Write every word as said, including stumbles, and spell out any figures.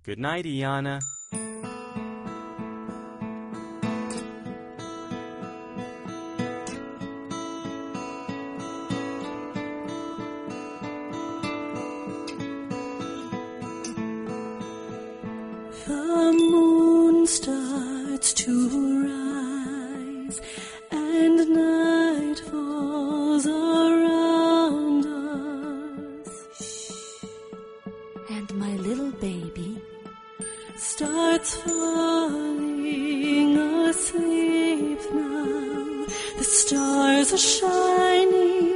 Good night, Iana. The moon starts to rise, and night falls around us. And my little baby starts falling asleep now. The stars are shining